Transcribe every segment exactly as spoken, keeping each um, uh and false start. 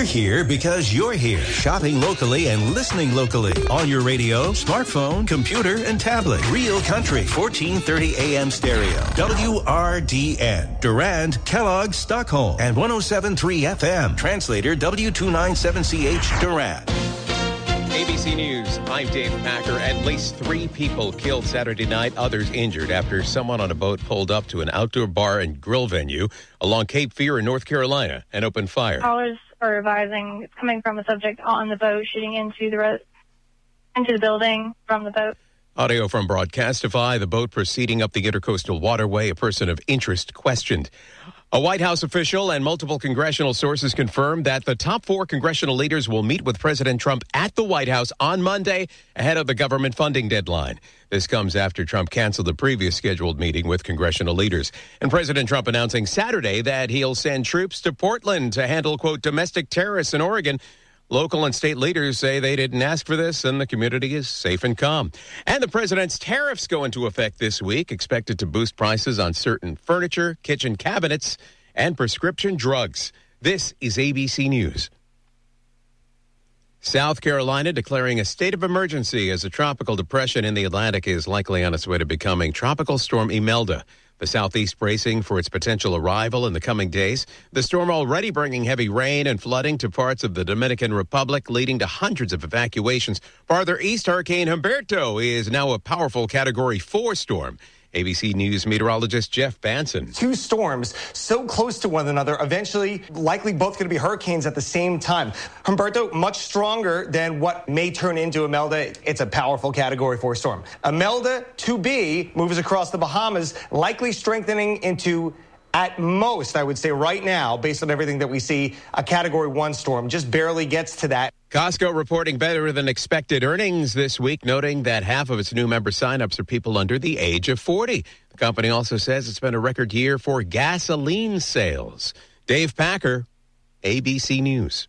here because you're here. Shopping locally and listening locally. On your radio, smartphone, computer, and tablet. Real Country, fourteen thirty A M stereo. W R D N. Durand, Kellogg, Stockholm. And one oh seven point three F M. Translator W two ninety-seven C H, Durand. A B C News, I'm Dave Packer. At least three people killed Saturday night, others injured after someone on a boat pulled up to an outdoor bar and grill venue along Cape Fear in North Carolina and opened fire. Callers are advising it's coming from a subject on the boat shooting into the res- into the building from the boat. Audio from Broadcastify, the boat proceeding up the intercoastal waterway, a person of interest questioned. A White House official and multiple congressional sources confirmed that the top four congressional leaders will meet with President Trump at the White House on Monday ahead of the government funding deadline. This comes after Trump canceled the previous scheduled meeting with congressional leaders. And President Trump announcing Saturday that he'll send troops to Portland to handle, quote, domestic terrorists in Oregon. Local and state leaders say they didn't ask for this, and the community is safe and calm. And the president's tariffs go into effect this week, expected to boost prices on certain furniture, kitchen cabinets, and prescription drugs. This is A B C News. South Carolina declaring a state of emergency as a tropical depression in the Atlantic is likely on its way to becoming Tropical Storm Imelda. The southeast bracing for its potential arrival in the coming days. The storm already bringing heavy rain and flooding to parts of the Dominican Republic, leading to hundreds of evacuations. Farther east, Hurricane Humberto is now a powerful Category four storm. A B C News meteorologist Jeff Banson. Two storms so close to one another, eventually likely both going to be hurricanes at the same time. Humberto, much stronger than what may turn into Imelda. It's a powerful Category four storm. Imelda two B moves across the Bahamas, likely strengthening into, at most, I would say right now, based on everything that we see, a Category one storm. Just barely gets to that. Costco reporting better than expected earnings this week, noting that half of its new member signups are people under the age of forty. The company also says it's been a record year for gasoline sales. Dave Packer, A B C News.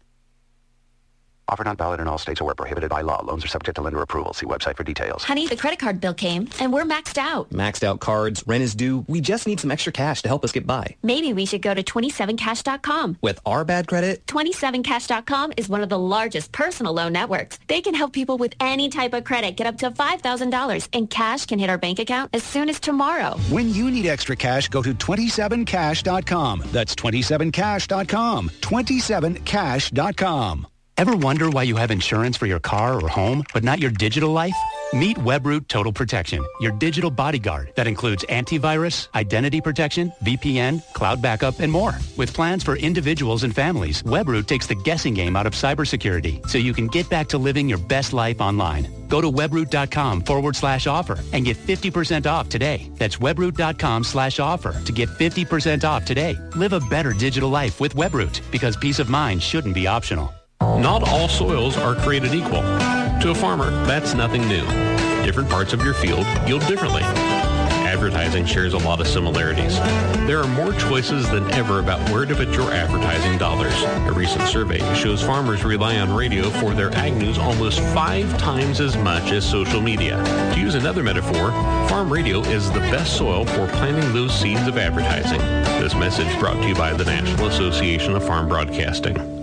Offer not valid in all states or where prohibited by law. Loans are subject to lender approval. See website for details. Honey, the credit card bill came, and we're maxed out. Maxed out cards, rent is due. We just need some extra cash to help us get by. Maybe we should go to twenty-seven cash dot com. With our bad credit? twenty-seven cash dot com is one of the largest personal loan networks. They can help people with any type of credit get up to five thousand dollars, and cash can hit our bank account as soon as tomorrow. When you need extra cash, go to twenty-seven cash dot com. That's twenty-seven cash dot com. twenty-seven cash dot com. Ever wonder why you have insurance for your car or home, but not your digital life? Meet Webroot Total Protection, your digital bodyguard that includes antivirus, identity protection, V P N, cloud backup, and more. With plans for individuals and families, Webroot takes the guessing game out of cybersecurity so you can get back to living your best life online. Go to webroot.com forward slash offer and get fifty percent off today. That's webroot.com slash offer to get fifty percent off today. Live a better digital life with Webroot, because peace of mind shouldn't be optional. Not all soils are created equal. To a farmer, that's nothing new. Different parts of your field yield differently. Advertising shares a lot of similarities. There are more choices than ever about where to put your advertising dollars. A recent survey shows farmers rely on radio for their ag news almost five times as much as social media. To use another metaphor, farm radio is the best soil for planting those seeds of advertising. This message brought to you by the National Association of Farm Broadcasting.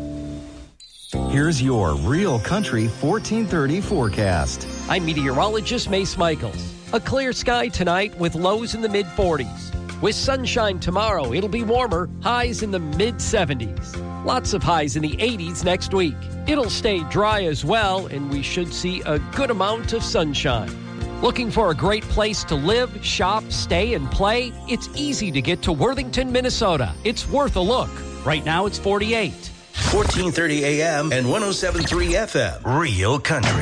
Here's your Real Country fourteen thirty forecast. I'm meteorologist Mace Michaels. A clear sky tonight with lows in the mid forties. With sunshine tomorrow, it'll be warmer, highs in the mid seventies. Lots of highs in the eighties next week. It'll stay dry as well, and we should see a good amount of sunshine. Looking for a great place to live, shop, stay, and play? It's easy to get to Worthington, Minnesota. It's worth a look. Right now, it's forty-eight. fourteen thirty A M and one oh seven point three F M. Real Country.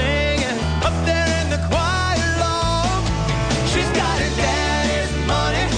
She's got her daddy's money.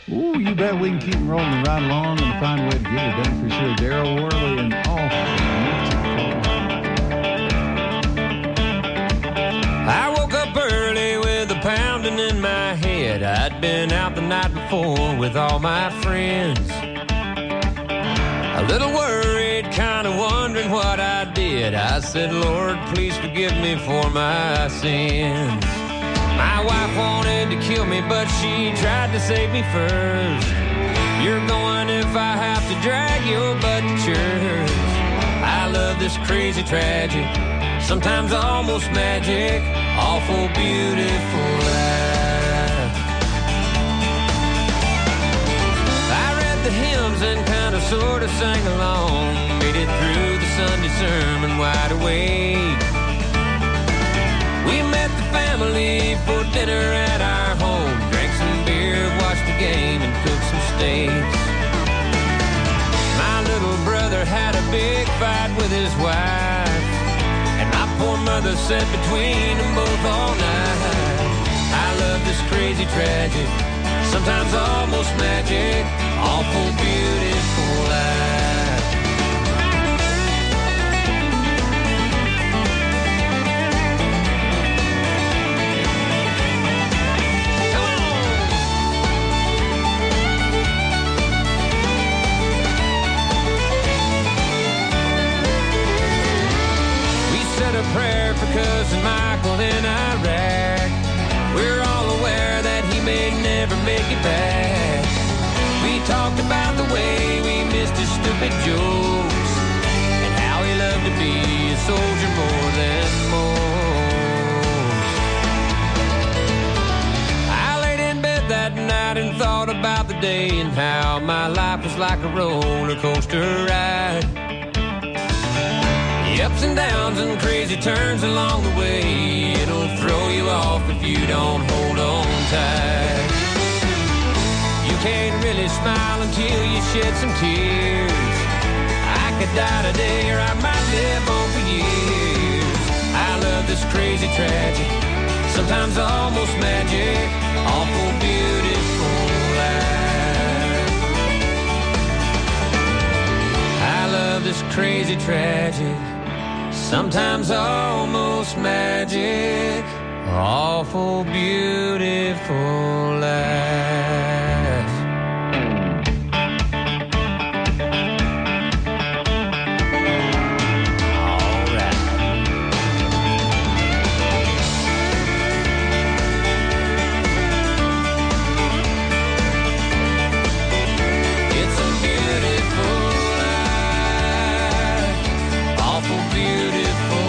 Ooh, you bet we can keep rolling right along and find a way to get it done for sure. Daryl Worley and all. I woke up early with a pounding in my head. I'd been out the night before with all my friends. A little worried, kind of wondering what I did. I said, Lord, please forgive me for my sins. My wife wanted to kill me, but she tried to save me first. You're going if I have to drag your butt to church. I love this crazy tragic, sometimes almost magic, awful beautiful life. I read the hymns and kind of sort of sang along, made it through the Sunday sermon wide awake. We met the family for dinner at our home, drank some beer, watched the game, and cooked some steaks. My little brother had a big fight with his wife, and my poor mother sat between them both all night. I love this crazy tragic, sometimes almost magic, awful beautiful life. A prayer for cousin Michael in Iraq. We're all aware that he may never make it back. We talked about the way we missed his stupid jokes and how he loved to be a soldier more than most. I laid in bed that night and thought about the day and how my life was like a roller coaster ride. The ups and downs and crazy turns along the way, it'll throw you off if you don't hold on tight. You can't really smile until you shed some tears. I could die today or I might live on for years. I love this crazy tragic, sometimes almost magic, awful beautiful life. I love this crazy tragic, sometimes almost magic, awful beautiful life. All right. It's a beautiful life, awful beautiful.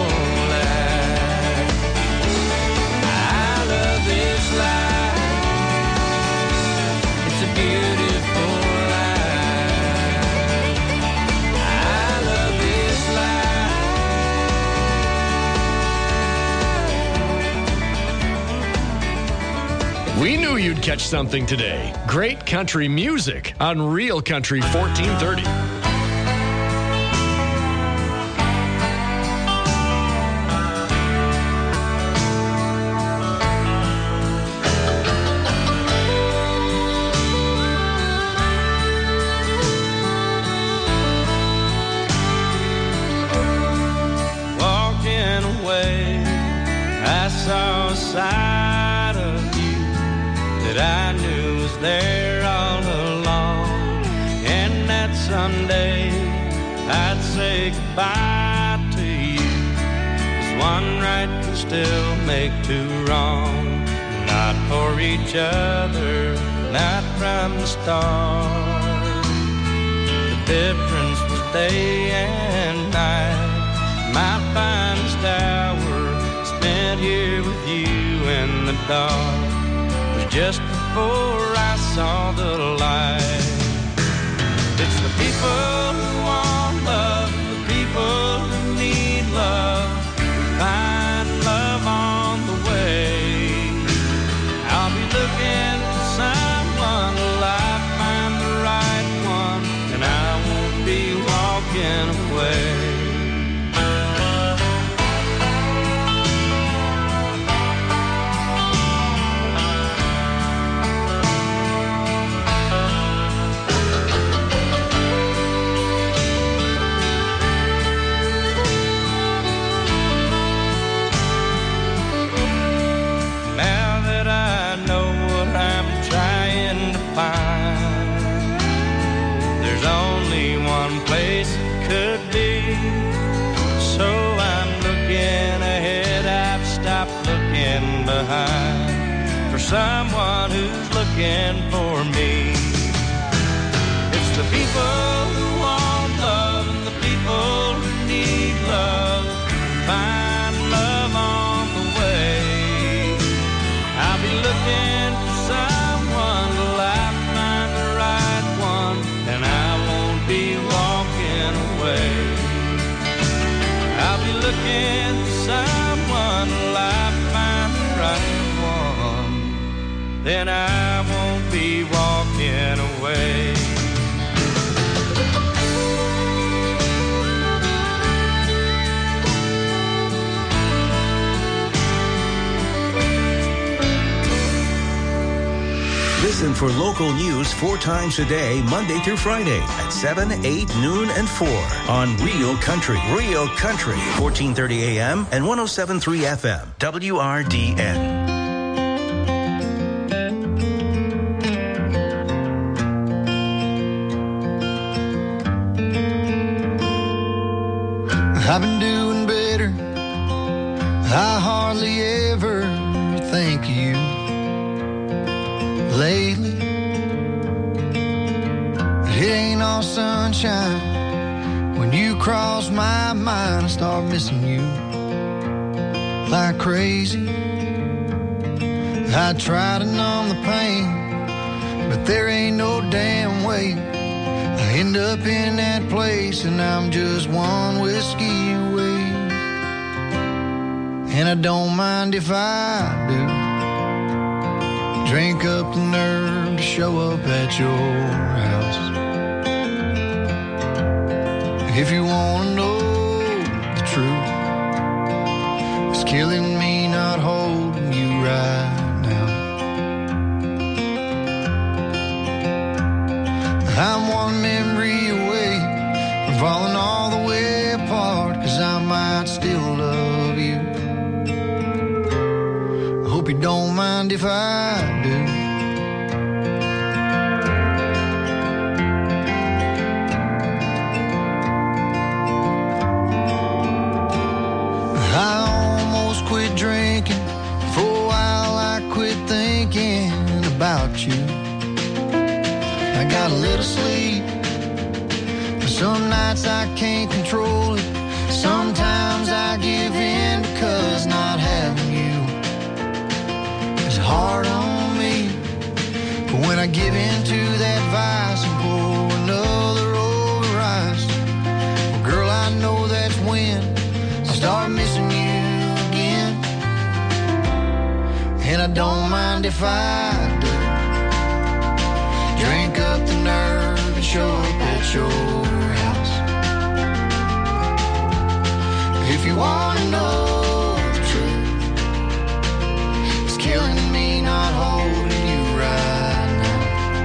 We knew you'd catch something today. Great country music on Real Country fourteen thirty. Walking away, I saw a side of that I knew was there all along. And that someday I'd say goodbye to you, 'cause one right can still make two wrong. Not for each other, not from the start. The difference was day and night. My finest hour spent here with you in the dark just before I saw the light. It's the people who want love, the people who need love, find love on the way. I'll be looking for someone alive, find the right one, and I won't be walking away. could be. So I'm looking ahead, I've stopped looking behind for someone who's looking for me. It's the people who want love and the people who need love. Find love on the way. I'll be looking for someone till I find the right one, and I won't be walking away. I'll be looking for someone till I find the right one, then I won't be walking away. Listen for local news four times a day, Monday through Friday at seven, eight, noon, and four on Real Country. Real Country, fourteen thirty A M and one oh seven point three F M, W R D N. I've been doing better. I hardly ever think of you lately. It ain't all sunshine. When you cross my mind, I start missing you like crazy. I try to numb the pain, but there ain't no damn way. I end up in that place and I'm just one whiskey away. And I don't mind if I do. Drink up the nerve to show up at your house. If you want to know the truth, it's killing me not holding you right now. I'm one memory away from falling all the way apart, 'cause I might still love you. I hope you don't mind if I do. I almost quit drinking. For a while I quit thinking about you. I got a little sleep, but some nights I can't control it. Sometimes I give in because not having you is hard on me. But when I give into that vice and pour another over ice, well, girl, I know that's when I start missing you again. And I don't mind if I do. Drink up the nerve and show up at your house. If you want to know the truth, it's killing me not holding you right now.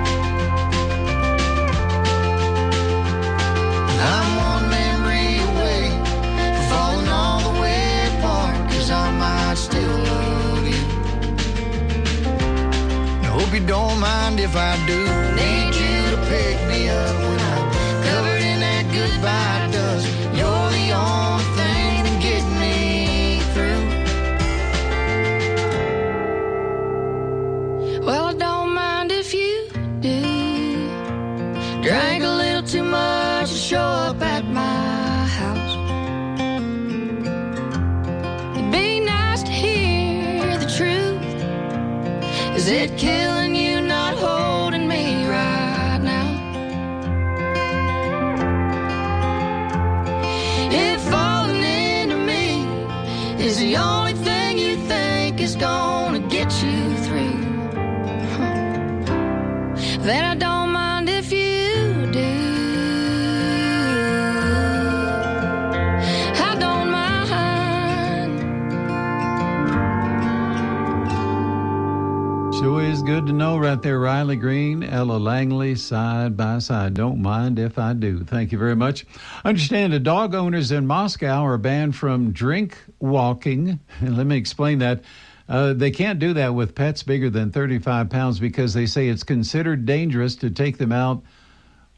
I'm one memory away from falling all the way apart, 'cause I might still love you. I hope you don't mind if I do. Need you to pick me up when I'm covered in that goodbye dust. You're the only thing that get me through. Well, I don't mind if you do. Drank a little too much to show up at my house. It'd be nice to hear the truth. Is it killing you not holding me right now? If falling into me is the only thing you think is gonna get you through, huh, then I don't mind if you do. I don't mind. Sure is good to know right there, Riley Green, Ella Langley, side by side. Don't mind if I do. Thank you very much. Understand the dog owners in Moscow are banned from drink walking. And let me explain that. Uh, they can't do that with pets bigger than thirty-five pounds because they say it's considered dangerous to take them out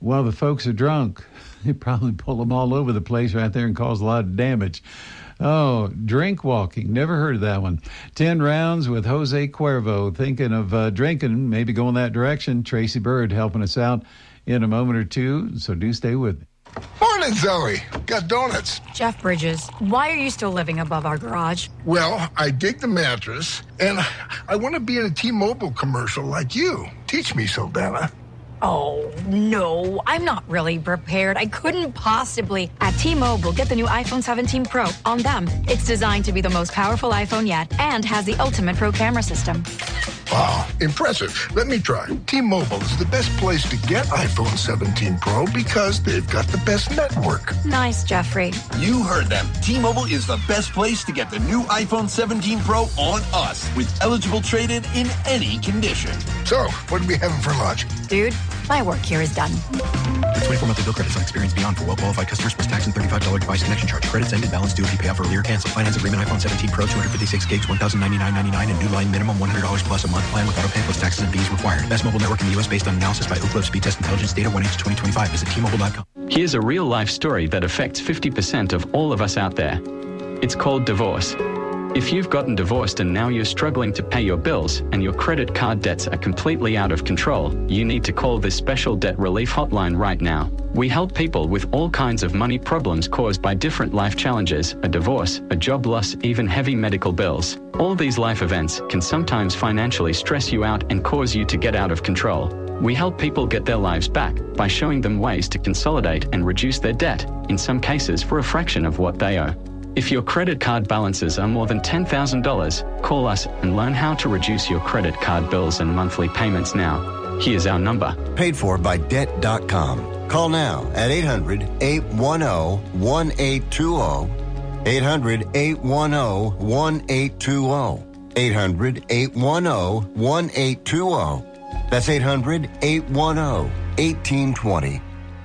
while the folks are drunk. They probably pull them all over the place right there and cause a lot of damage. Oh, drink walking. Never heard of that one. Ten rounds with Jose Cuervo. Thinking of uh, drinking, maybe going that direction. Tracy Bird helping us out in a moment or two, so do stay with me. Morning, Zoe. Got donuts. Jeff Bridges, why are you still living above our garage? Well, I dig the mattress, and I want to be in a T-Mobile commercial like you. Teach me, Saldana. Oh, no, I'm not really prepared. I couldn't possibly. At T-Mobile, get the new iPhone seventeen Pro on them. It's designed to be the most powerful iPhone yet and has the ultimate Pro camera system. Wow, impressive. Let me try. T-Mobile is the best place to get iPhone seventeen Pro because they've got the best network. Nice, Jeffrey. You heard them. T-Mobile is the best place to get the new iPhone seventeen Pro on us with eligible trade-in in any condition. So, what are we having for lunch? Dude, my work here is done. twenty-four monthly bill credits on Experience Beyond for well-qualified customers plus tax and thirty-five dollars device connection charge. Credits ended. Balance due if you pay off earlier. Cancel. Finance agreement iPhone seventeen Pro, two hundred fifty-six gigs, one thousand ninety-nine ninety-nine, and new line minimum one hundred dollars plus a month plan with auto pay plus taxes and fees required. Best mobile network in the U S based on analysis by Ookla Speed Test Intelligence Data one H twenty twenty-five. Visit T Mobile dot com. Here's a real-life story that affects fifty percent of all of us out there. It's called divorce. If you've gotten divorced and now you're struggling to pay your bills and your credit card debts are completely out of control, you need to call this special debt relief hotline right now. We help people with all kinds of money problems caused by different life challenges, a divorce, a job loss, even heavy medical bills. All these life events can sometimes financially stress you out and cause you to get out of control. We help people get their lives back by showing them ways to consolidate and reduce their debt, in some cases for a fraction of what they owe. If your credit card balances are more than ten thousand dollars, call us and learn how to reduce your credit card bills and monthly payments now. Here's our number. Paid for by debt dot com. Call now at eight hundred, eight one zero, one eight two zero. eight hundred, eight one zero, one eight two zero. eight hundred, eight one zero, one eight two zero. That's eight hundred, eight one zero, one eight two zero.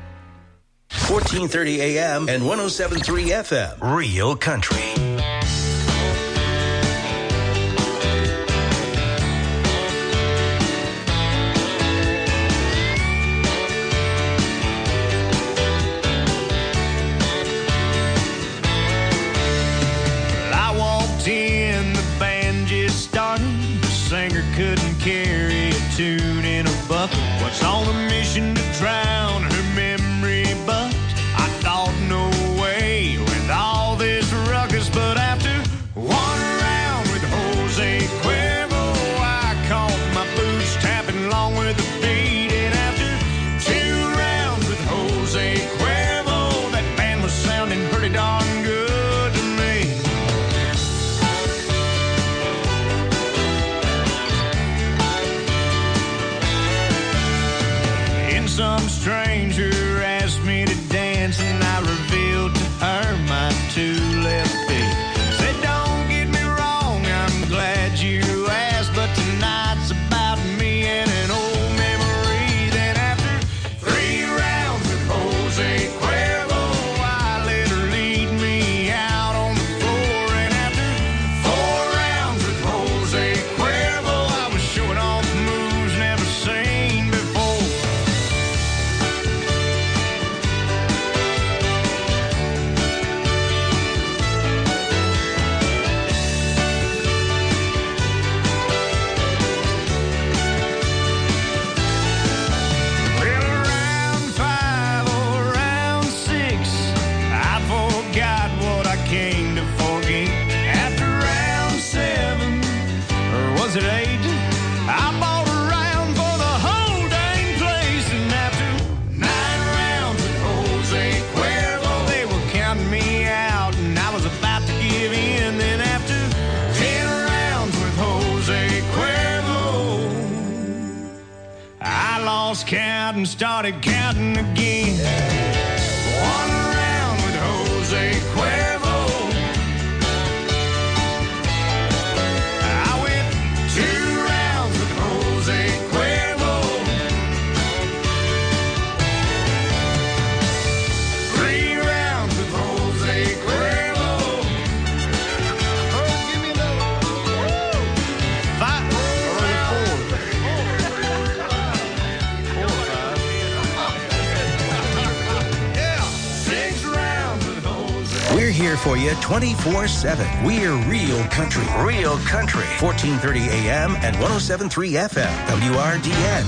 fourteen thirty A M and one oh seven point three F M. Real Country. I walked in, the band just started. The singer couldn't carry a tune in a bucket. Was on a mission to drown her memory, but I thought no way with all this ruckus. But after one round with Jose Cuervo, I caught my boots tapping along with the beat. And after two rounds with Jose Cuervo, that band was sounding pretty darn good to me. And some stranger asked me to dance, and I revealed to her my two left feet. Said, don't get me wrong, I'm glad you asked, but tonight's about me and an old memory. Then after three rounds with Jose Cuervo, I let her lead me out on the floor. And after four rounds with Jose Cuervo, I was showing off moves never seen before. Well, around five or around six, I forgot what I came to forget. After round seven, or was it eight, I bought a round for the whole dang place. And after nine rounds with Jose Cuervo, they were counting me out, and I was about to give in. Then after ten rounds with Jose Cuervo, I lost count and started counting again. One round with Jose Cuervo, I went two rounds with Jose Cuervo, three rounds with Jose Cuervo. Oh, give me another. Five, four. here for you twenty-four seven. We're Real Country. Real Country. fourteen thirty A M and one oh seven point three F M. W R D N.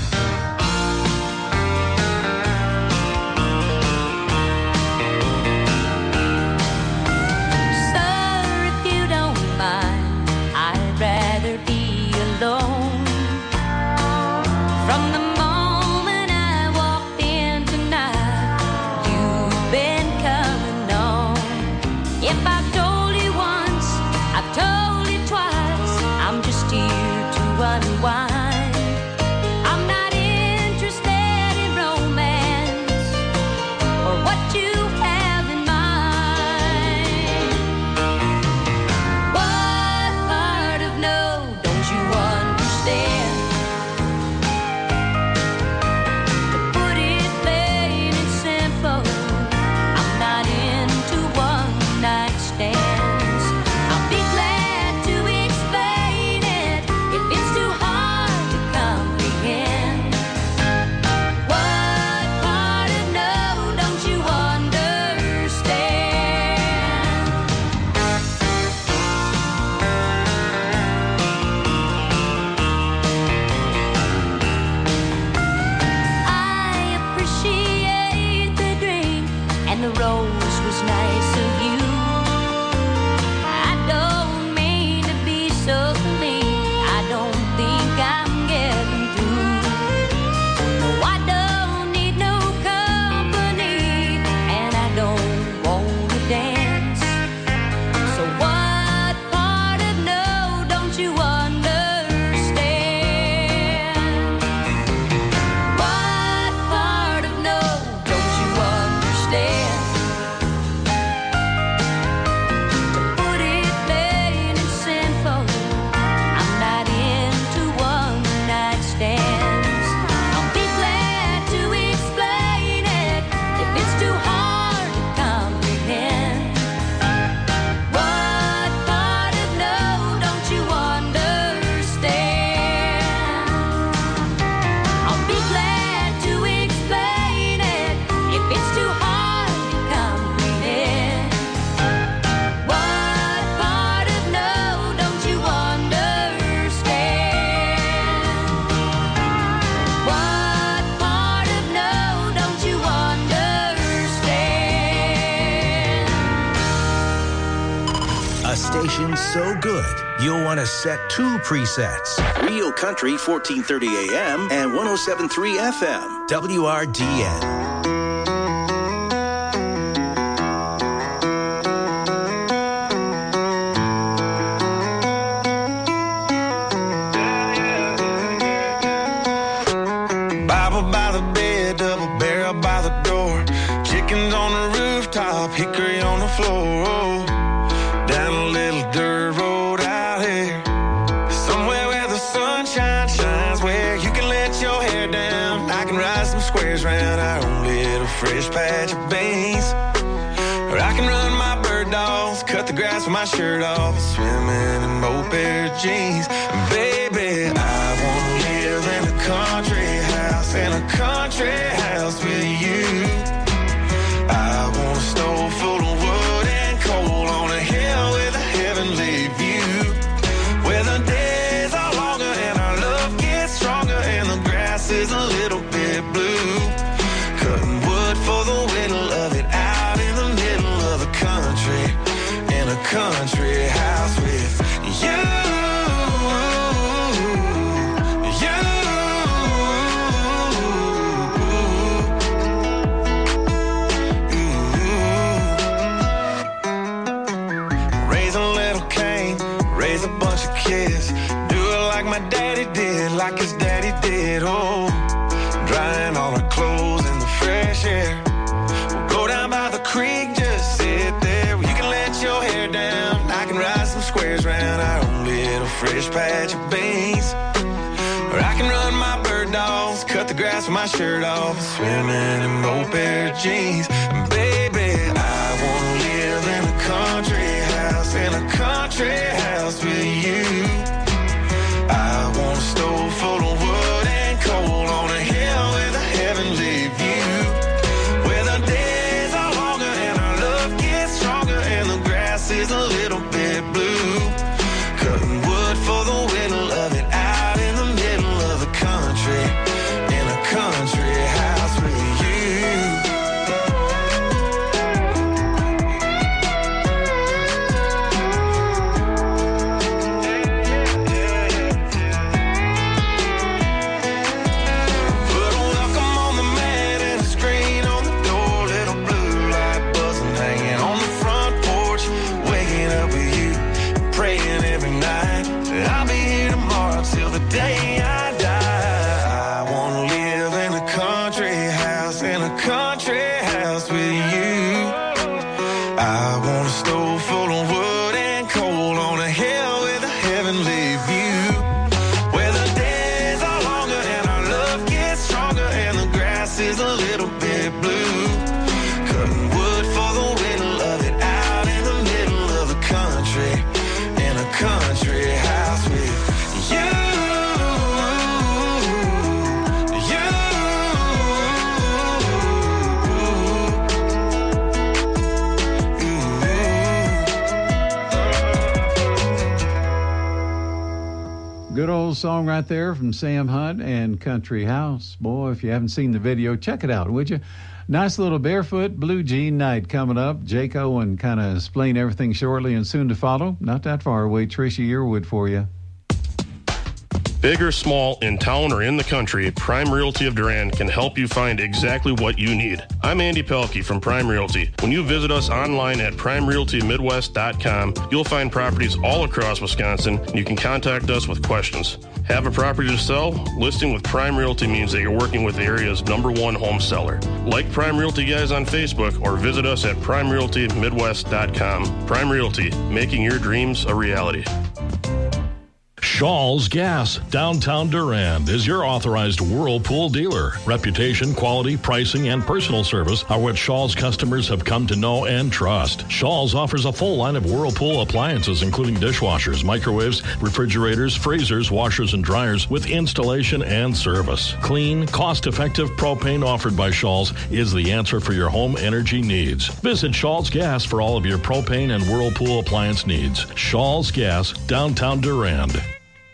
So good, you'll want to set two presets. Real Country, fourteen thirty A M and one oh seven point three F M. W R D N. Fresh patch of beans, or I can run my bird dogs, cut the grass with my shirt off, swimming in both pair of jeans. And baby, I wanna live in a country house, in a country house with you. I want a stove full of wood and coal on a hill with a heavenly view, where the days are longer and our love gets stronger and the grass is a little bit blue. For the whittle of it out in the middle of the country, in a country house with you, you. Raise a little Cain, raise a bunch of kids, do it like my daddy did, like his daddy did. Oh, drying all our clothes in the fresh air. We'll go down by the creek, just sit there. You can let your hair down, I can ride some squares round our own little fresh patch of beans. Or I can run my bird dogs, cut the grass with my shirt off, swimming in both pair of jeans. And baby, I wanna live in a country house, in a country house with you. I want a stove full of wood and coal on a hill with a heavenly view, where the days are longer and our love gets stronger and the a country house with you. I want a stove full of wood and coal on a hill with a heavenly view, where the days are longer and our love gets stronger and the grass is a little bit blue. Cutting wood for the winter, love it out in the middle of the country, in a country house with you. Good old song right there from Sam Hunt and Country House. Boy, if you haven't seen the video, check it out, would you? Nice little barefoot blue jean night coming up. Jake Owen kind of explain everything shortly, and soon to follow, not that far away, Tricia Yearwood for you. Big or small, in town or in the country, Prime Realty of Durand can help you find exactly what you need. I'm Andy Pelkey from Prime Realty. When you visit us online at prime realty midwest dot com, you'll find properties all across Wisconsin, and you can contact us with questions. Have a property to sell? Listing with Prime Realty means that you're working with the area's number one home seller. Like Prime Realty Guys on Facebook or visit us at prime realty midwest dot com. Prime Realty, making your dreams a reality. Shaw's Gas, downtown Durand, is your authorized Whirlpool dealer. Reputation, quality, pricing, and personal service are what Shaw's customers have come to know and trust. Shaw's offers a full line of Whirlpool appliances, including dishwashers, microwaves, refrigerators, freezers, washers, and dryers, with installation and service. Clean, cost-effective propane offered by Shaw's is the answer for your home energy needs. Visit Shaw's Gas for all of your propane and Whirlpool appliance needs. Shaw's Gas, downtown Durand.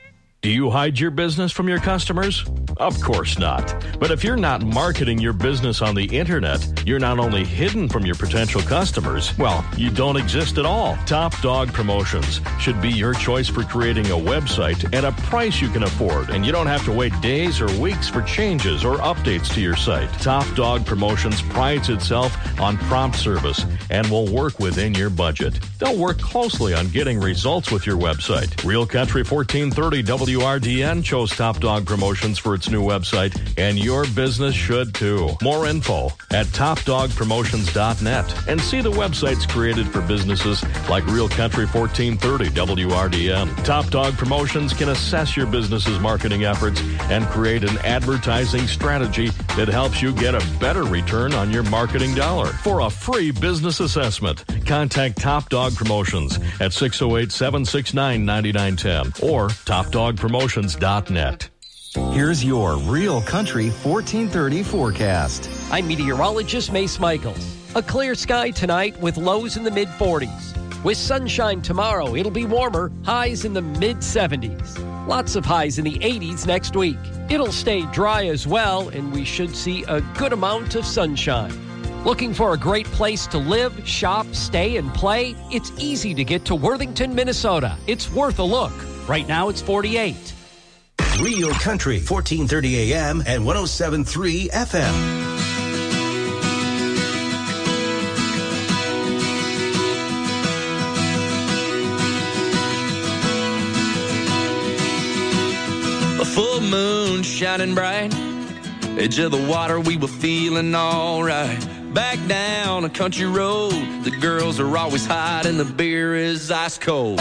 Do you hide your business from your customers? Of course not. But if you're not marketing your business on the internet, you're not only hidden from your potential customers, well, you don't exist at all. Top Dog Promotions should be your choice for creating a website at a price you can afford, and you don't have to wait days or weeks for changes or updates to your site. Top Dog Promotions prides itself on prompt service and will work within your budget. They'll work closely on getting results with your website. Real Country fourteen thirty W R D N chose Top Dog Promotions for its new website, and your business should too. More info at top dog promotions dot net, and see the websites created for businesses like Real Country fourteen thirty W R D N. Top Dog Promotions can assess your business's marketing efforts and create an advertising strategy that helps you get a better return on your marketing dollar. For a free business assessment, contact Top Dog Promotions at six oh eight, seven six nine, nine nine one zero or top dog promotions dot net. Here's your Real Country fourteen thirty forecast. I'm meteorologist Mace Michaels. A clear sky tonight with lows in the mid forties. With sunshine tomorrow, it'll be warmer, highs in the mid seventies. Lots of highs in the eighties next week. It'll stay dry as well, and we should see a good amount of sunshine. Looking for a great place to live, shop, stay, and play? It's easy to get to Worthington, Minnesota. It's worth a look. Right now, it's forty-eight. Real Country, fourteen thirty A M and one oh seven point three F M. A full moon shining bright, edge of the water, we were feeling all right. Back down a country road, the girls are always hot and the beer is ice cold.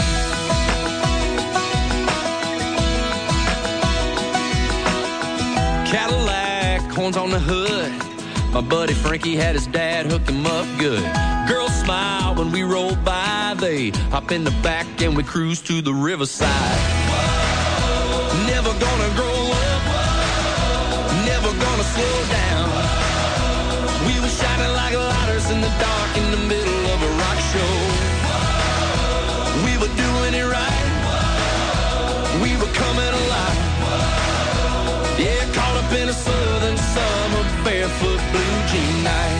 Cadillac, horns on the hood. My buddy Frankie had his dad hook him up good. Girls smile when we roll by. They hop in the back and we cruise to the riverside. Whoa. Never gonna grow up. Whoa. Never gonna slow down. Whoa. We were shining like lighters in the dark in the middle of a rock show. Whoa. We were doing it right. Whoa. We were coming alive. Yeah, caught up in a southern summer, barefoot blue jean night.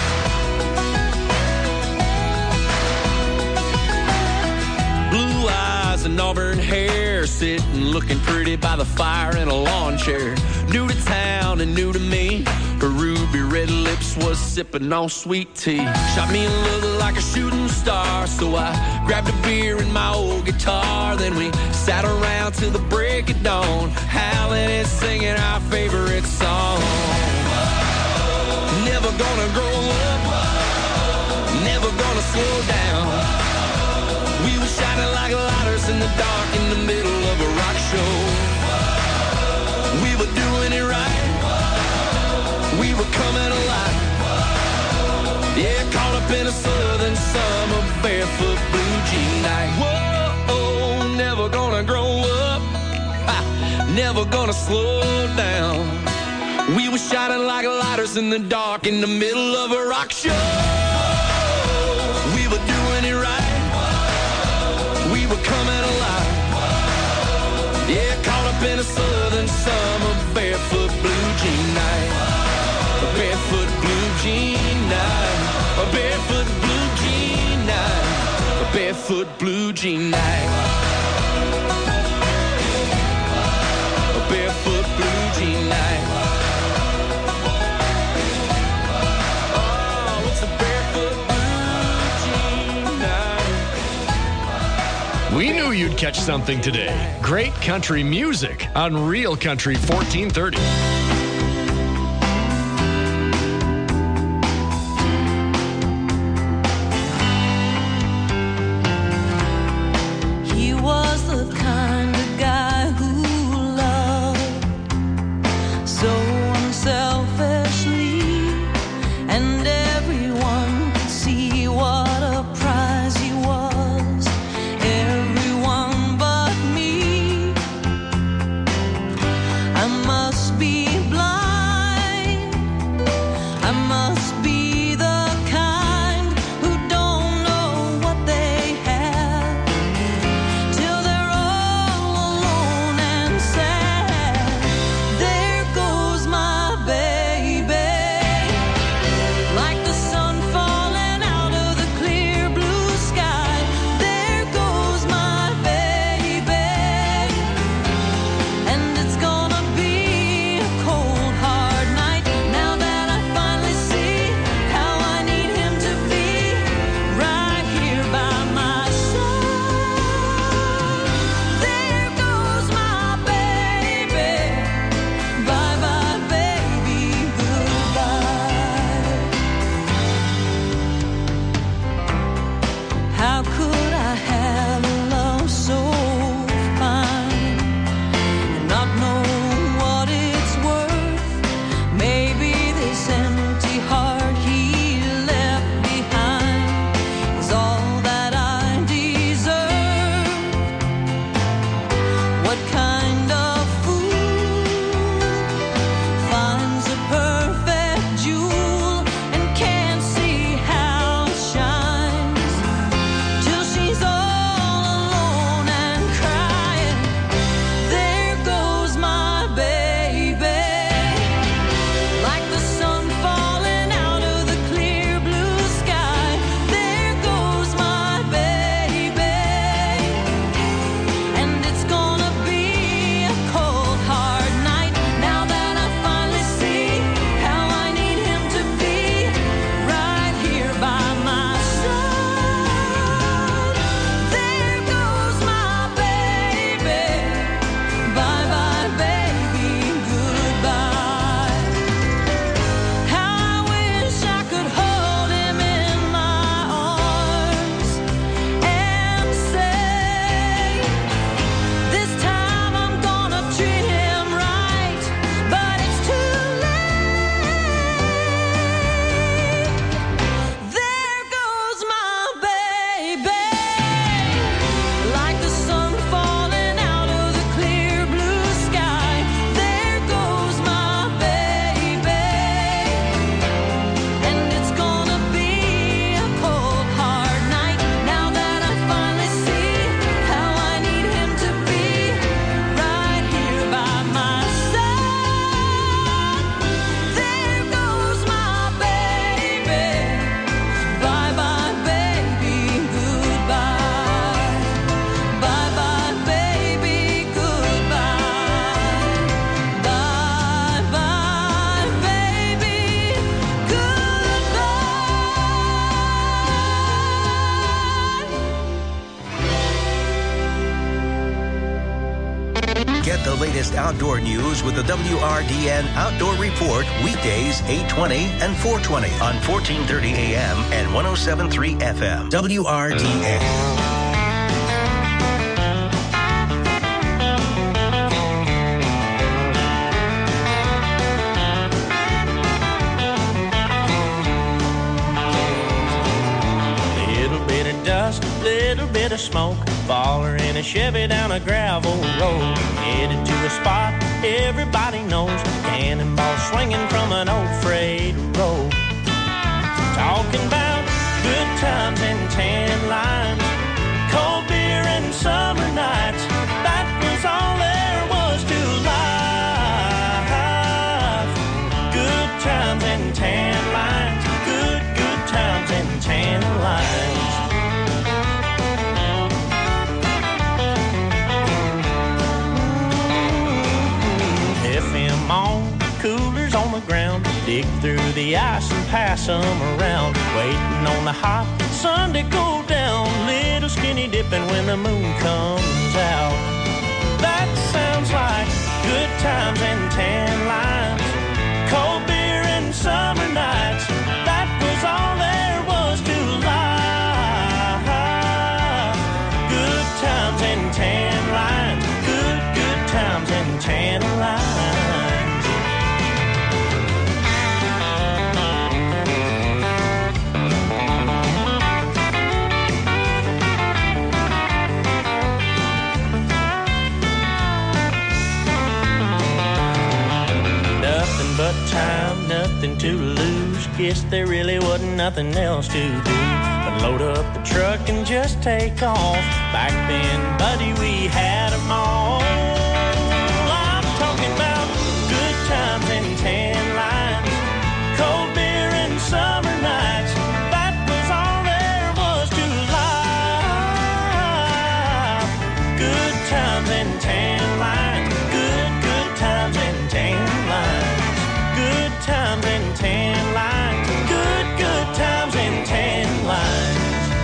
Blue eyes and auburn hair, sitting looking pretty by the fire in a lawn chair. New to town and new to me, her ruby red lips was sipping on sweet tea. Shot me a look like a shooting star, so I grabbed a beer and my old guitar. Then we sat around till the break of dawn, howling and singing our favorite song. Whoa. Never slow down. We were shining like lighters in the dark in the middle of a rock show. We were doing it right. We were coming alive. Yeah, caught up in a southern summer barefoot blue jean night. Whoa, never gonna grow up. Ha, never gonna slow down. We were shining like lighters in the dark in the middle of a rock show. We were doing it right. We were coming alive. Yeah, caught up in a southern summer barefoot blue jean night. A barefoot blue jean night. A barefoot blue jean night. A barefoot blue jean night. A barefoot blue jean night. Oh, it's a barefoot blue jean night. We knew you'd catch something today. Great country music on Real Country fourteen thirty. He was the kind of guy who loved so unselfishly, and everyone could see what a prize he was. Everyone but me. I must be latest outdoor news with the W R D N Outdoor Report weekdays eight twenty and four twenty on fourteen thirty A M and one oh seven point three F M. W R D N. Little bit of smoke, baller in a Chevy down a gravel road, headed to a spot everybody knows, cannonball swinging from an old freight road. Talking about good times and tan lines, cold beer and summer nights, that was all there was to life. Good times and tan lines, good, good times and tan lines. On, coolers on the ground, dig through the ice and pass them around, waiting on the hot sun to go down, little skinny dipping when the moon comes out. That sounds like good times and tan lines, cold beer and summer nights, that was all there was to life. Good times and tan lines, good, good times and tan lines. But time, nothing to lose. Guess there really wasn't nothing else to do but load up the truck and just take off. Back then, buddy, we had them all. I'm talking about good times and tan lines, cold beer and summer nights. That was all there was to life. Good times and tan lines, good, good times and tan lines. Good times and tan lines, good, good times and tan lines.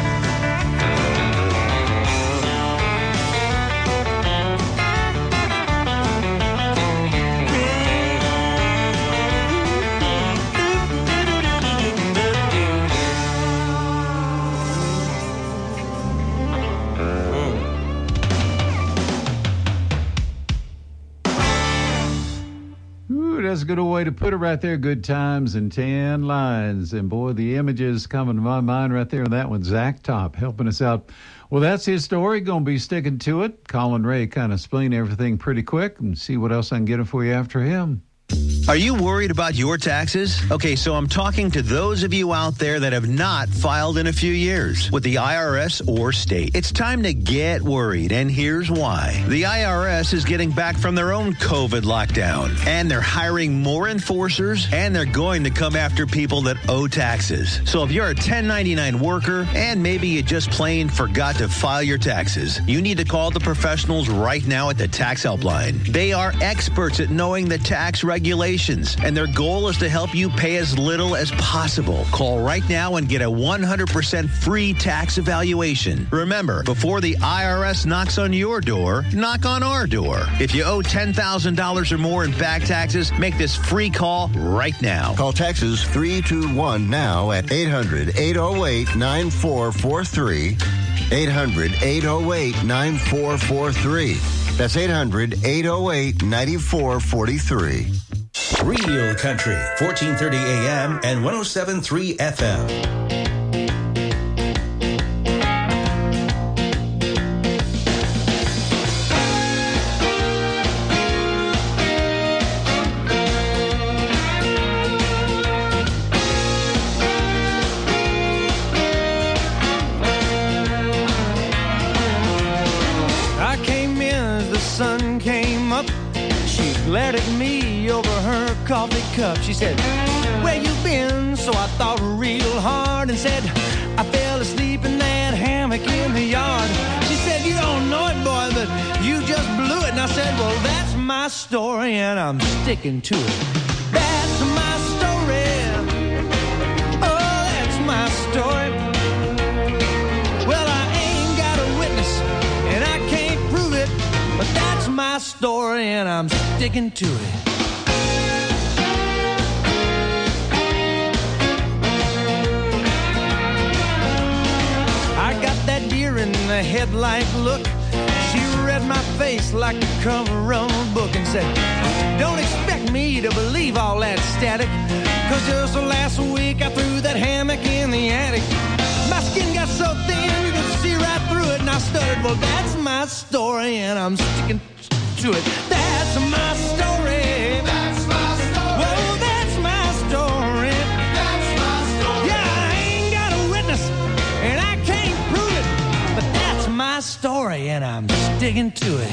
That's a good way to put it right there. Good times and tan lines. And boy, the images coming to my mind right there. And that one, Zach Top, helping us out. Well, that's his story. Going to be sticking to it. Colin Ray kind of explain everything pretty quick and see what else I can get for you after him. Are you worried about your taxes? Okay, so I'm talking to those of you out there that have not filed in a few years with the I R S or state. It's time to get worried, and here's why. The I R S is getting back from their own COVID lockdown, and they're hiring more enforcers, and they're going to come after people that owe taxes. So if you're a ten ninety-nine worker, and maybe you just plain forgot to file your taxes, you need to call the professionals right now at the Tax Helpline. They are experts at knowing the tax regulations, and their goal is to help you pay as little as possible. Call right now and get a one hundred percent free tax evaluation. Remember, before the I R S knocks on your door, knock on our door. If you owe ten thousand dollars or more in back taxes, make this free call right now. Call Texas three two one now at eight hundred, eight oh eight, nine four four three. eight hundred, eight oh eight, nine four four three. That's eight hundred, eight oh eight, nine four four three. Real Country, fourteen thirty A M and one oh seven point three F M. I came in as the sun came up. She glared at me over her coffee cup. She said, "Where you been?" So I thought real hard and said, "I fell asleep in that hammock in the yard." She said, "You don't know it, boy, but you just blew it." And I said, "Well, that's my story, and I'm sticking to it. That's my story. Oh, that's my story. Well, I ain't got a witness, and I can't prove it, but that's my story, and I'm sticking to it. I got that deer in the headlight look. She read my face like the cover of a book and said, don't expect me to believe all that static, cause just last week I threw that hammock in the attic. My skin got so thin you could see right through it, and I stuttered, well, that's my story, and I'm sticking to it. That's my story. That's my story. Whoa, that's my story. That's my story. Yeah, I ain't got a witness, and I can't prove it, but that's my story, and I'm sticking to it.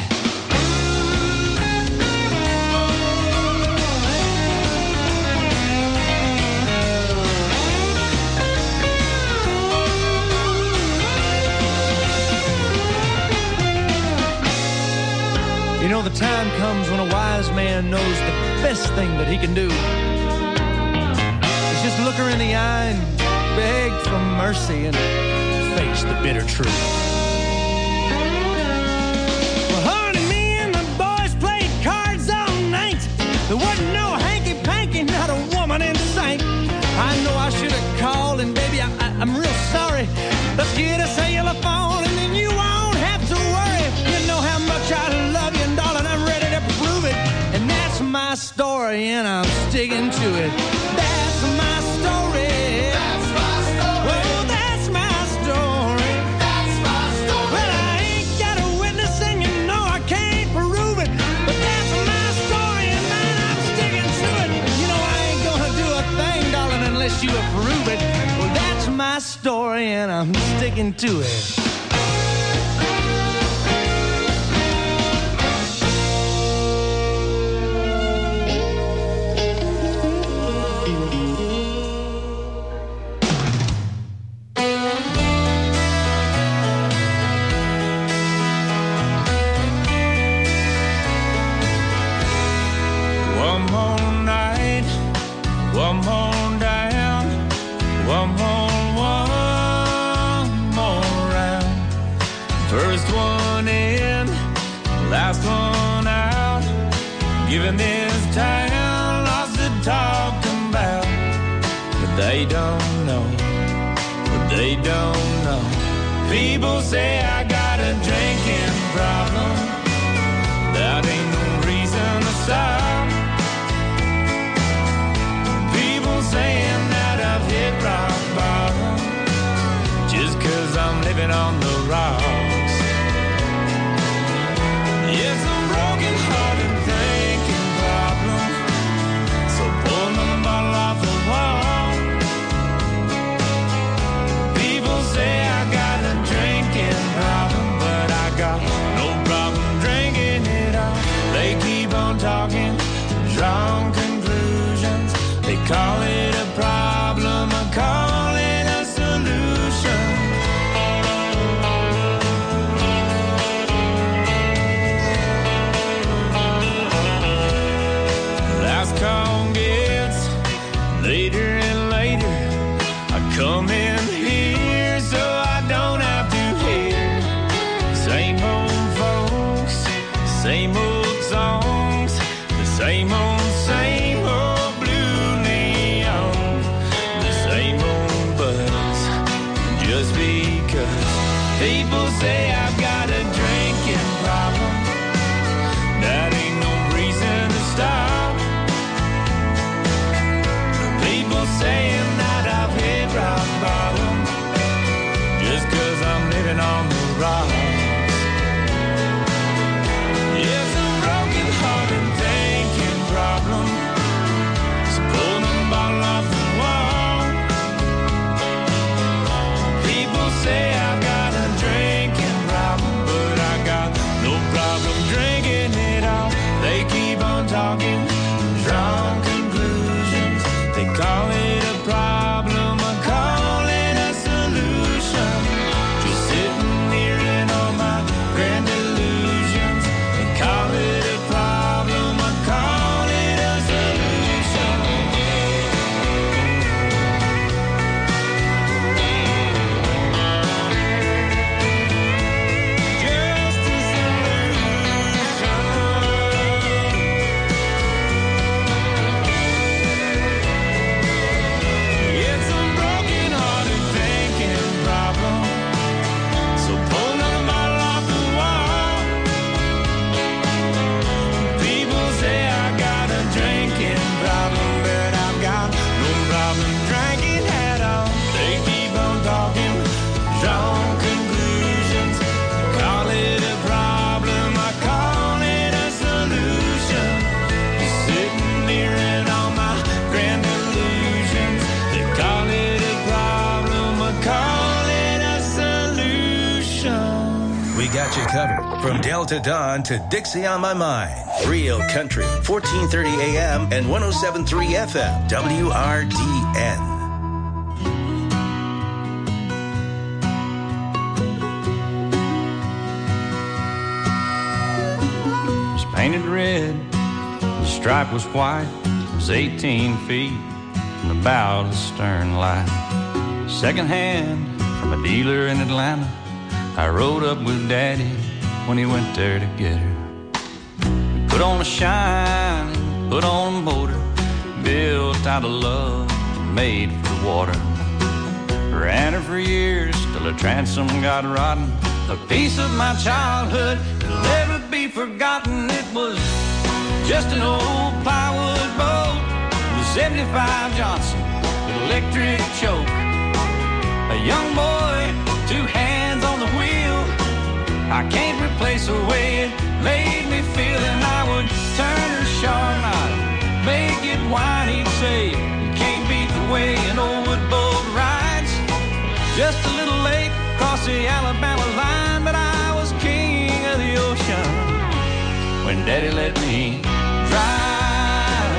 You know, the time comes when a wise man knows the best thing that he can do is just look her in the eye and beg for mercy and face the bitter truth. Well, honey, me and the boys played cards all night. There wasn't no hanky-panky, not a woman in sight. I know I should have called, and baby, I, I, I'm real sorry. Let's get a cellular phone, and then you won't have to worry. You know how much I love you, and darling, I'm ready to prove it. And that's my story, and I'm sticking to it. That's my story. That's my story. Well, that's my story. That's my story. Well, I ain't got a witness, and you know I can't prove it, but that's my story, and man, I'm sticking to it. You know I ain't gonna do a thing, darling, unless you approve it. Well, that's my story, and I'm sticking to it. Giving this town lots to talk about, but they don't know, but they don't know. People say I got a drinking problem, that ain't no reason to stop. People saying that I've hit rock bottom, just cause I'm living on the rocks. Yes, I'm broken hearted thinking problem, so pull my bottle off the wall. People say I got a drinking problem, but I got no problem drinking it all. They keep on talking, drawing conclusions. They call it a problem, I call it a solution. Last call gets later and later. I come in here so I don't have to hear same old folks, same old songs, the same old, same old blue neon, the same old buzz. Just because people say I've got a drinking problem, that ain't no reason to stop. People saying that I've hit rock bottom, just cause I'm living on the rocks. Yes, a broken heart and thinking problem, so pull the bottle off the wall. People say I've got a drinking problem, but I got no problem drinking it all. They keep on talking, drawing conclusions. They call it a problem, I call it a solution. Just sitting here in a covered. From Delta Dawn to Dixie on My Mind. Real Country, fourteen thirty A M and one oh seven point three F M, W R D N. Painted red, the stripe was white. It was eighteen feet from the bow to the stern light. Second hand from a dealer in Atlanta. I rode up with Daddy when he went there to get her. We put on a shine, put on a motor, built out of love and made for the water. Ran her for years till her transom got rotten. A piece of my childhood that'll never be forgotten. It was just an old plywood boat, the seventy-five Johnson with electric choke. A young boy, two hands on the wheel. I can't replace the way it made me feel. And I would turn her sharp and I'd make it whine. He'd say, you can't beat the way an old wood boat rides. Just a little late across the Alabama line, but I was king of the ocean when Daddy let me drive.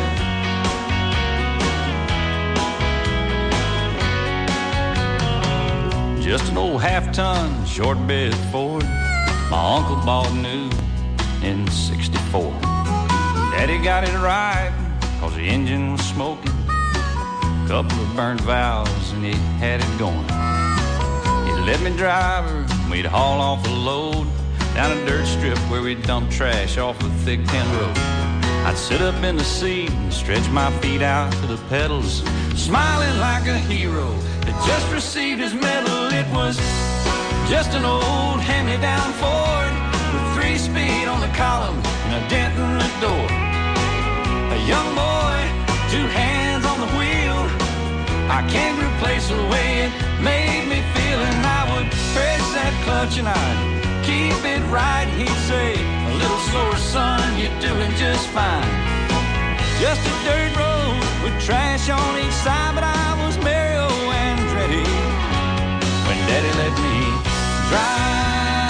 Just an old half-ton short bed Ford my uncle bought new in sixty-four. Daddy got it right cause the engine was smoking, couple of burnt valves and he had it going. Let me drive her, we'd haul off a load down a dirt strip where we'd dump trash off a thick tin road. I'd sit up in the seat and stretch my feet out to the pedals, smiling like a hero that just received his medal. It was just an old hand-me-down Ford with three speed on the column and a dent in the door. A young boy, two hands on the wheel. I can't replace the way it made me feel. And I would press that clutch and I'd keep it right. He'd say, a little slower, son, you're doing just fine. Just a dirt road with trash on each side, but I was Mario Andretti when Daddy let me drive.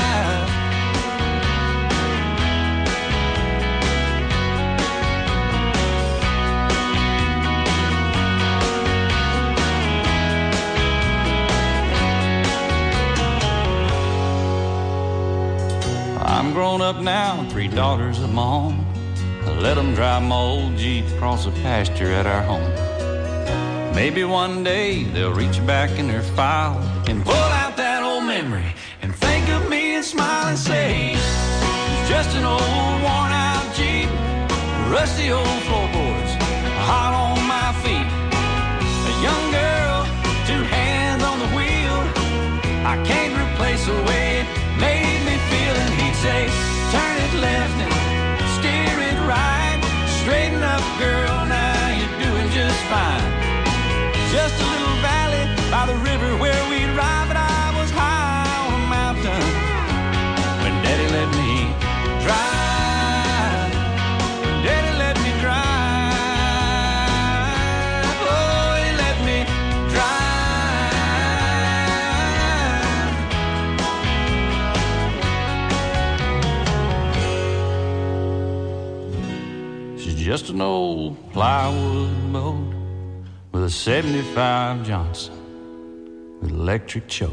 I'm grown up now, three daughters of my own. I let them drive my old Jeep across the pasture at our home. Maybe one day they'll reach back in their file and pull out that old memory and think of me and smile and say, it's just an old worn out Jeep, rusty old floorboards, hot on my feet. A young girl, two hands on the wheel. I can't replace the way it made me feel. And he'd say, turn it left and steer it right. Straighten up, girl, now you're doing just fine. Just a little valley by the river where we'd ride, but I was high on a mountain when Daddy let me drive. Daddy let me drive. Oh, he let me drive. She's just an old plywood boat with a seventy-five Johnson with electric choke.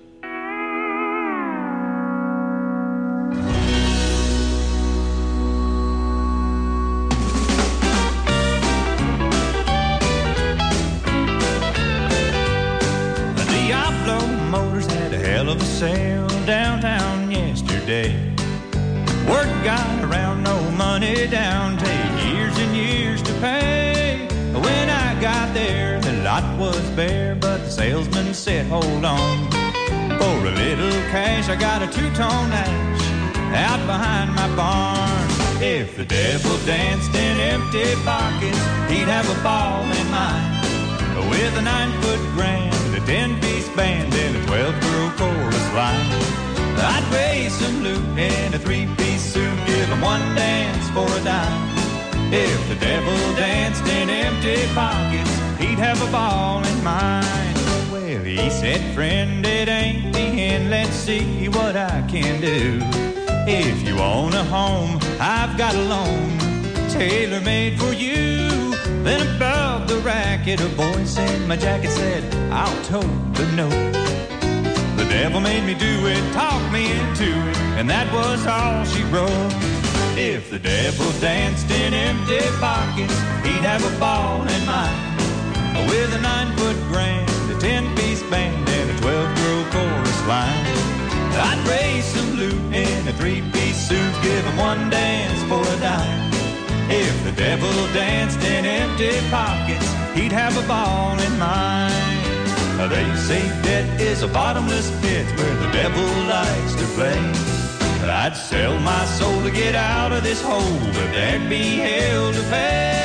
The Diablo Motors had a hell of a sale downtown yesterday. Word got around, no money down, take years and years to pay. When I got there, the lot was bare, but the salesman said, hold on. For a little cash, I got a two-tone Nash out behind my barn. If the devil danced in empty pockets, he'd have a ball in mine. With a nine-foot grand, a ten-piece band, and a twelve-girl chorus line. I'd pay some loot in a three-piece suit, give him one dance for a dime. If the devil danced in empty pockets, he'd have a ball in mine. Well, he said, friend, it ain't the end, let's see what I can do. If you own a home, I've got a loan tailor-made for you. Then above the racket, a voice in my jacket said, I'll tote the note. The devil made me do it, talked me into it, and that was all she wrote. If the devil danced in empty pockets, he'd have a ball in mine. With a nine-foot grand, a ten-piece band, and a twelve-girl chorus line. I'd raise some loot in a three-piece suit, give him one dance for a dime. If the devil danced in empty pockets, he'd have a ball in mine. They say debt is a bottomless pit where the devil likes to play. I'd sell my soul to get out of this hole, but there'd be hell to pay.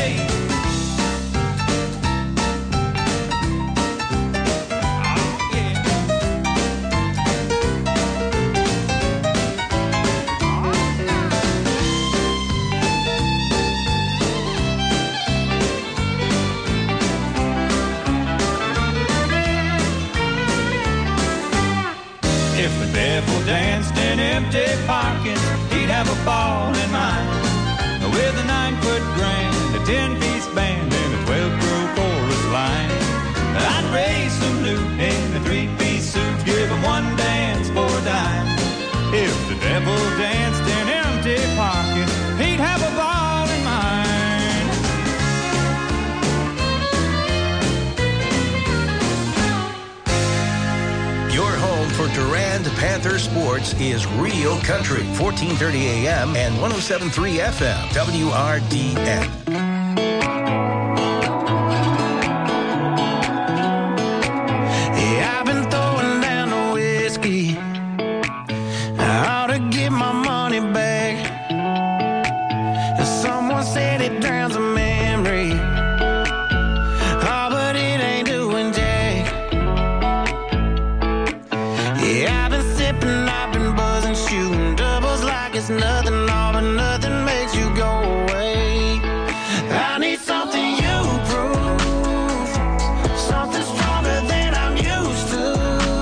Danced in empty pockets, he'd have a ball in mine. With a nine-foot grand, a ten-piece band, and a twelve-girl chorus line. I'd raise some loot in a three-piece suit, give him one dance for a dime. If the devil danced in empty pockets, he'd have a ball in mine. Your home for Durand Panther sports is Real Country, fourteen thirty A M and one oh seven point three F M, W R D N. Yeah, I've been throwing down the whiskey. I ought to get my money back. Someone said it drowns a memory. Oh, but it ain't doing jack. Yeah, I've been sipping, I've been buzzing, shooting doubles like it's nothing, all but nothing makes you go away. I need something you prove, something stronger than I'm used to.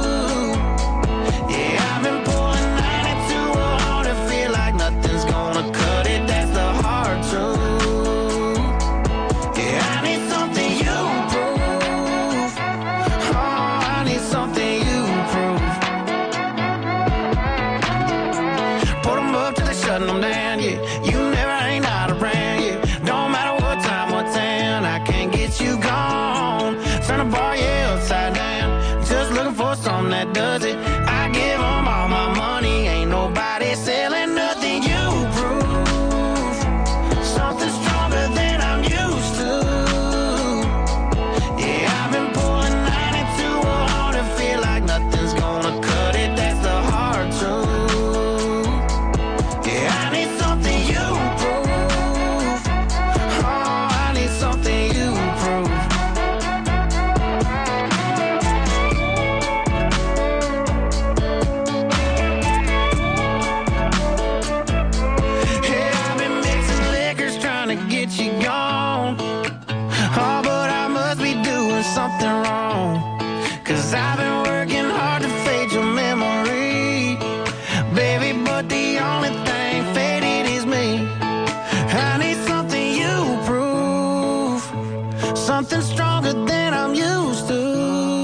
Yeah, I've been pulling ninety-two hard to feel like nothing's gonna cut it, that's the hard truth. Yeah, I need something you prove. Oh, I need something you prove. Put them up till they shutting them down, yeah. You never ain't out around, yeah. Don't matter what time, what town, I can't get you gone. Turn the bar, yeah, upside down. Just looking for something that does it. I give them all my money, ain't nobody selling nothing. You prove something stronger than I'm used to. Yeah, I've been pulling ninety-two hard to feel like nothing's gonna cut it, that's the hard truth. Yeah, I need something you prove. Oh, I need something you prove. Yeah, I've been mixing liquors trying to get you gone. Oh, but I must be doing something wrong. Cause I've been working hard to fade your memory, baby, but the only thing faded is me. I need something you prove, something stronger than I'm used to.